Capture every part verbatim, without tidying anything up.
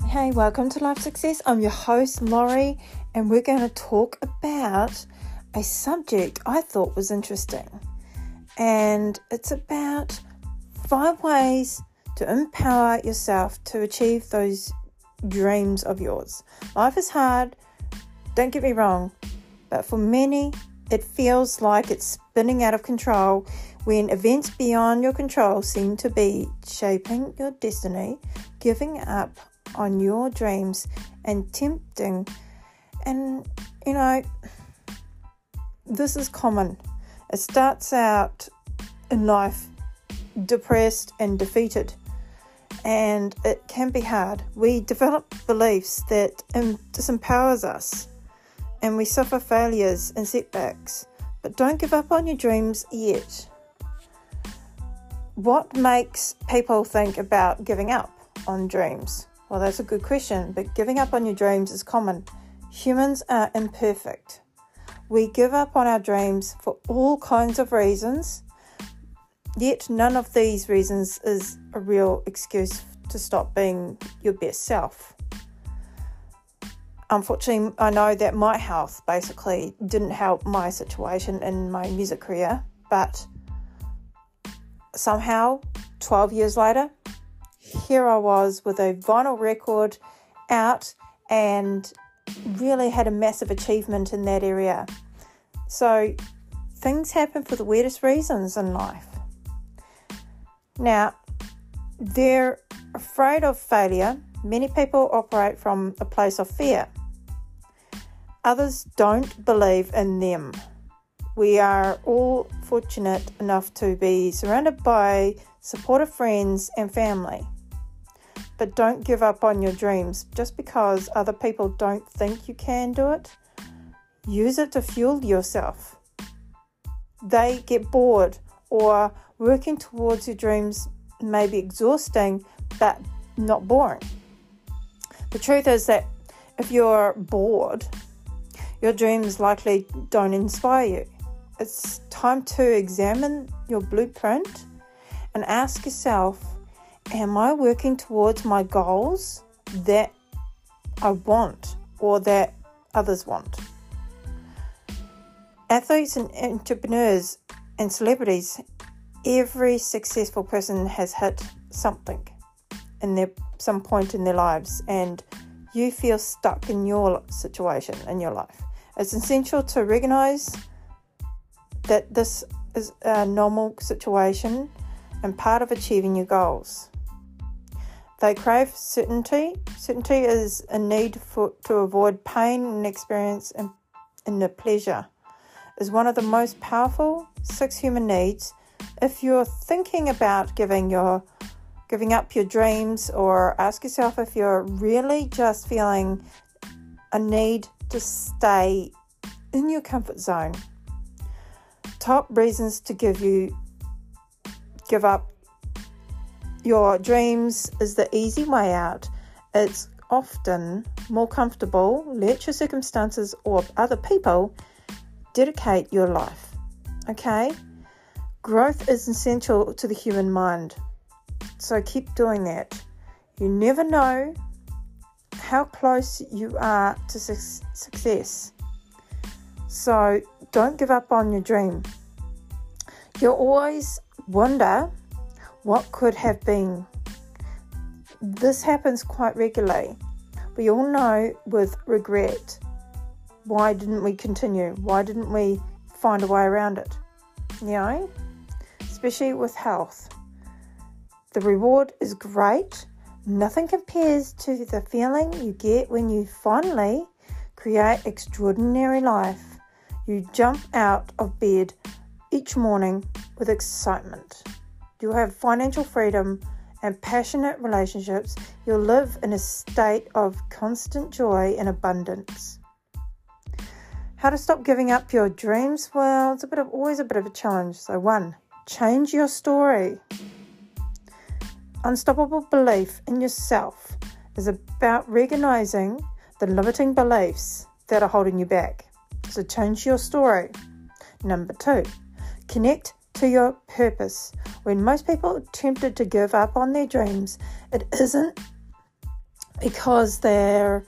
Hey, welcome to Life Success. I'm your host, Laurie, and we're going to talk about a subject I thought was interesting. And it's about five ways to empower yourself to achieve those dreams of yours. Life is hard, don't get me wrong, but for many, it feels like it's spinning out of control when events beyond your control seem to be shaping your destiny, giving up on your dreams and tempting. And you know, this is common. It starts out in life depressed and defeated, and it can be hard. We develop beliefs that um, disempowers us, and we suffer failures and setbacks. But don't give up on your dreams yet. What makes people think about giving up on dreams? Well, that's a good question, but giving up on your dreams is common. Humans are imperfect. We give up on our dreams for all kinds of reasons, yet none of these reasons is a real excuse to stop being your best self. Unfortunately, I know that my health basically didn't help my situation in my music career, but somehow, twelve years later, here I was with a vinyl record out and really had a massive achievement in that area. So things happen for the weirdest reasons in life. Now, they're afraid of failure. Many people operate from a place of fear. Others don't believe in them. We are all fortunate enough to be surrounded by supportive friends and family. But don't give up on your dreams just because other people don't think you can do it. Use it to fuel yourself. They get bored, or working towards your dreams may be exhausting but not boring. The truth is that if you're bored, your dreams likely don't inspire you. It's time to examine your blueprint and ask yourself, am I working towards my goals that I want or that others want? Athletes and entrepreneurs and celebrities, every successful person has hit something in their some point in their lives, and you feel stuck in your situation in your life. It's essential to recognize that this is a normal situation and part of achieving your goals. They crave certainty. Certainty is a need for to avoid pain and experience in, in the pleasure. Is one of the most powerful six human needs. If you're thinking about giving your giving up your dreams, or ask yourself if you're really just feeling a need to stay in your comfort zone. Top reasons to give you give up your dreams is the easy way out. It's often more comfortable. Let your circumstances or other people dedicate your life. Okay? Growth is essential to the human mind. So keep doing that. You never know how close you are to su- success. So don't give up on your dream. You'll always wonder what could have been. This happens quite regularly. We all know with regret, why didn't we continue? Why didn't we find a way around it? You know, especially with health. The reward is great. Nothing compares to the feeling you get when you finally create extraordinary life. You jump out of bed each morning with excitement. You'll have financial freedom and passionate relationships. You'll live in a state of constant joy and abundance. How to stop giving up your dreams? Well, it's a bit of always a bit of a challenge. So one, change your story. Unstoppable belief in yourself is about recognizing the limiting beliefs that are holding you back. So change your story. Number two, connect to your purpose. When most people are tempted to give up on their dreams, it isn't because they're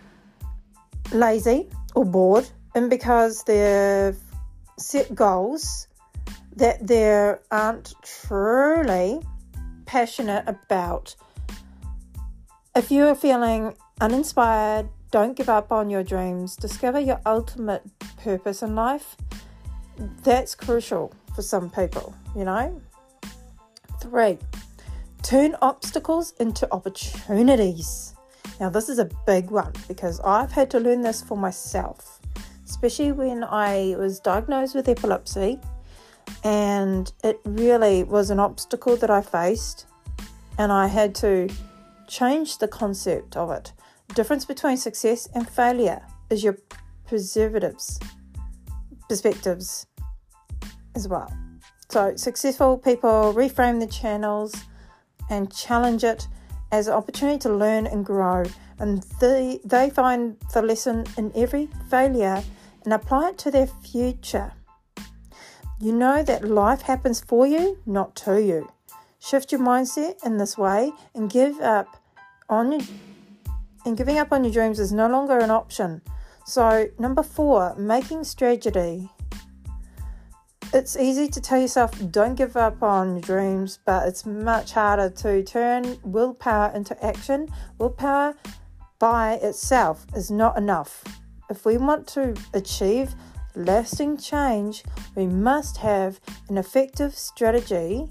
lazy or bored, and because they've set goals that they aren't truly passionate about. If you're feeling uninspired, don't give up on your dreams. Discover your ultimate purpose in life. That's crucial for some people, you know. Three, turn obstacles into opportunities. Now, this is a big one because I've had to learn this for myself, especially when I was diagnosed with epilepsy, and it really was an obstacle that I faced, and I had to change the concept of it. The difference between success and failure is your preservatives, perspectives as well. So successful people reframe the channels and challenge it as an opportunity to learn and grow, and they, they find the lesson in every failure and apply it to their future. You know that life happens for you, not to you. Shift your mindset in this way, and give up on your, and giving up on your dreams is no longer an option. So number four, making strategy. It's easy to tell yourself don't give up on your dreams, but it's much harder to turn willpower into action. Willpower by itself is not enough. If we want to achieve lasting change, we must have an effective strategy.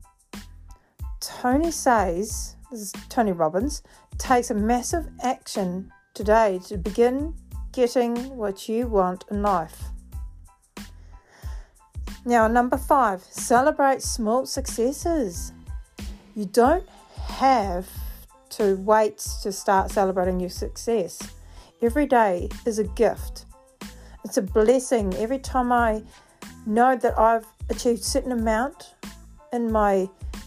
Tony says, this is Tony Robbins, takes a massive action today to begin getting what you want in life. Now, number five, celebrate small successes. You don't have to wait to start celebrating your success. Every day is a gift. It's a blessing. Every time I know that I've achieved a certain amount in my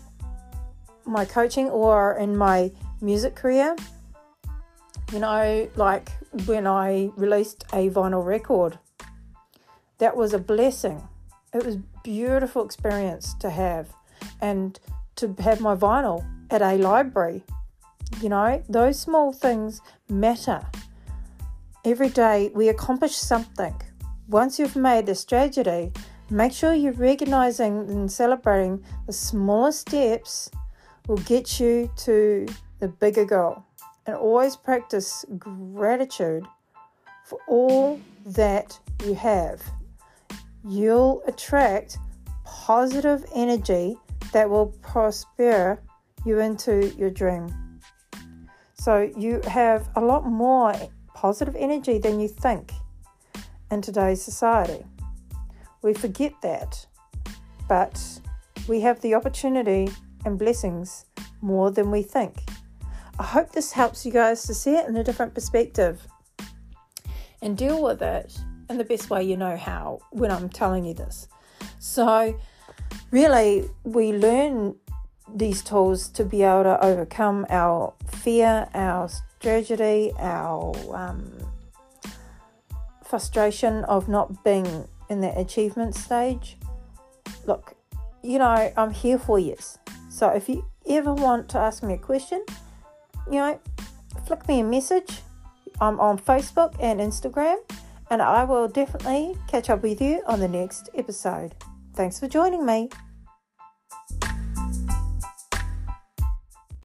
my coaching or in my music career, you know, like when I released a vinyl record, that was a blessing. It was a beautiful experience to have, and to have my vinyl at a library. You know, those small things matter. Every day we accomplish something. Once you've made a strategy, make sure you're recognizing and celebrating the smaller steps will get you to the bigger goal. And always practice gratitude for all that you have. You'll attract positive energy that will prosper you into your dream. So you have a lot more positive energy than you think in today's society. We forget that, but we have the opportunity and blessings more than we think. I hope this helps you guys to see it in a different perspective and deal with it in the best way you know how when I'm telling you this. So really, we learn these tools to be able to overcome our fear, our tragedy, our um, frustration of not being in the achievement stage. Look, you know, I'm here for you. So if you ever want to ask me a question, you know, flick me a message. I'm on Facebook and Instagram, and I will definitely catch up with you on the next episode. Thanks for joining me.